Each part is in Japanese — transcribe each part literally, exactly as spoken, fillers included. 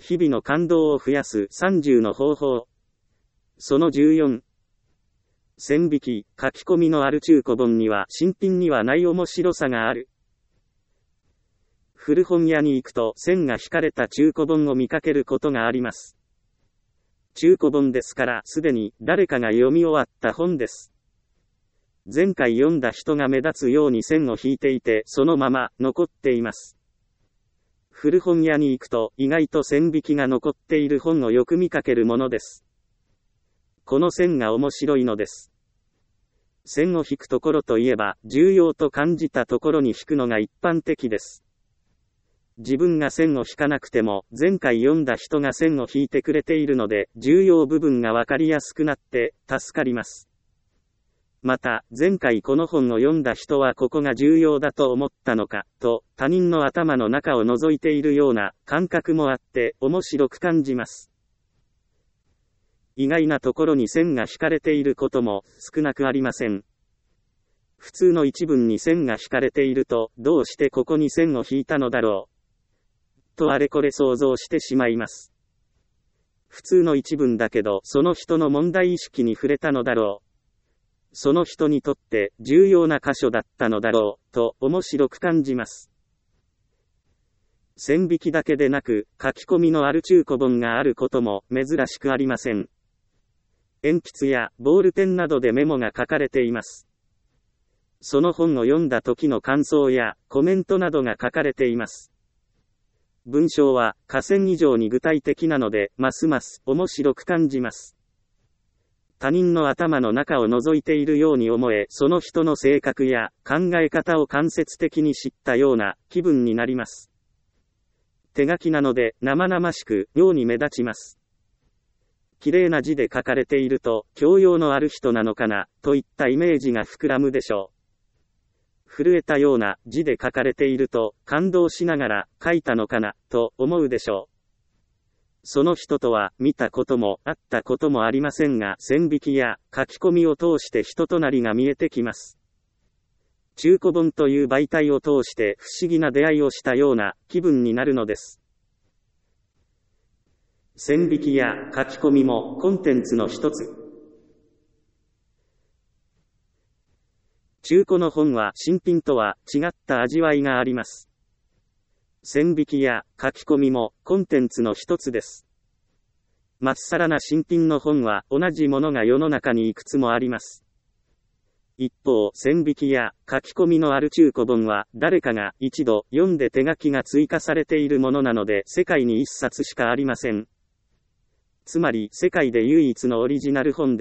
日々の感動を増やすさんじゅうの方法。そのじゅうよん。線引き、書き込みのある中古本には新品にはない面白さがある。古本屋に行くと線が引かれた中古本を見かけることがあります。中古本ですからすでに誰かが読み終わった本です。前回読んだ人が目立つように線を引いていてそのまま残っています。古本屋に行くと意外と線引きが残っている本をよく見かけるものです。この線が面白いのです。線を引くところといえば重要と感じたところに引くのが一般的です。自分が線を引かなくても前回読んだ人が線を引いてくれているので重要部分がわかりやすくなって助かります。また前回この本を読んだ人はここが重要だと思ったのかと他人の頭の中を覗いているような感覚もあって面白く感じます。意外なところに線が引かれていることも少なくありません。普通の一文に線が引かれているとどうしてここに線を引いたのだろうとあれこれ想像してしまいます。普通の一文だけどその人の問題意識に触れたのだろう。その人にとって重要な箇所だったのだろうと面白く感じます。線引きだけでなく書き込みのある中古本があることも珍しくありません。鉛筆やボールペンなどでメモが書かれています。その本を読んだ時の感想やコメントなどが書かれています。文章は下線以上に具体的なのでますます面白く感じます。他人の頭の中を覗いているように思えその人の性格や考え方を間接的に知ったような気分になります。手書きなので生々しく妙に目立ちます。綺麗な字で書かれていると教養のある人なのかなといったイメージが膨らむでしょう。震えたような字で書かれていると感動しながら書いたのかなと思うでしょう。その人とは見たことも会ったこともありませんが線引きや書き込みを通して人となりが見えてきます。中古本という媒体を通して不思議な出会いをしたような気分になるのです。線引きや書き込みもコンテンツの一つ。中古の本は新品とは違った味わいがあります。線引きや書き込みもコンテンツの一つです。まっさらな新品の本は同じものが世の中にいくつもあります。一方、線引きや書き込みのある中古本は誰かが一度読んで手書きが追加されているものなので世界に一冊しかありません。つまり世界で唯一のオリジナル本です。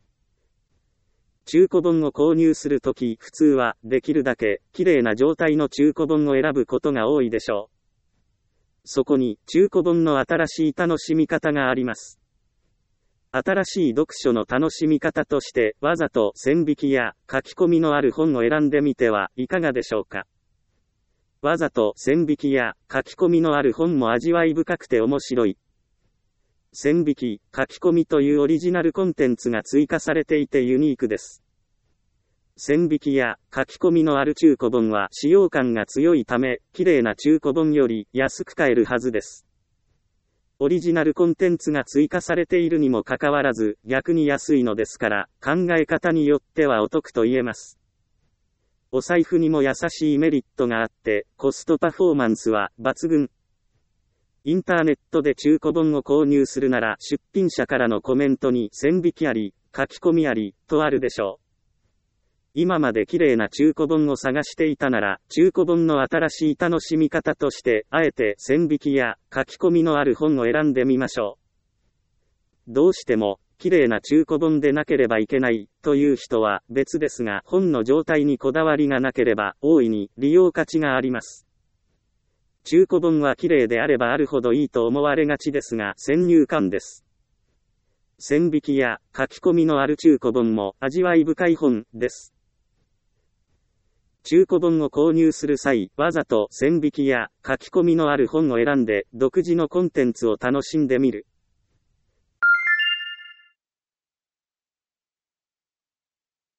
中古本を購入するとき、普通はできるだけ綺麗な状態の中古本を選ぶことが多いでしょう。そこに中古本の新しい楽しみ方があります。新しい読書の楽しみ方として、わざと線引きや書き込みのある本を選んでみてはいかがでしょうか。わざと線引きや書き込みのある本も味わい深くて面白い。線引き、書き込みというオリジナルコンテンツが追加されていてユニークです。線引きや書き込みのある中古本は使用感が強いため、綺麗な中古本より安く買えるはずです。オリジナルコンテンツが追加されているにもかかわらず、逆に安いのですから、考え方によってはお得と言えます。お財布にも優しいメリットがあって、コストパフォーマンスは抜群。インターネットで中古本を購入するなら出品者からのコメントに線引きあり、書き込みあり、とあるでしょう。今まで綺麗な中古本を探していたなら、中古本の新しい楽しみ方として、あえて線引きや書き込みのある本を選んでみましょう。どうしても、綺麗な中古本でなければいけないという人は別ですが、本の状態にこだわりがなければ、大いに利用価値があります。中古本は綺麗であればあるほどいいと思われがちですが、先入観です。線引きや書き込みのある中古本も味わい深い本です。中古本を購入する際、わざと線引きや書き込みのある本を選んで、独自のコンテンツを楽しんでみる。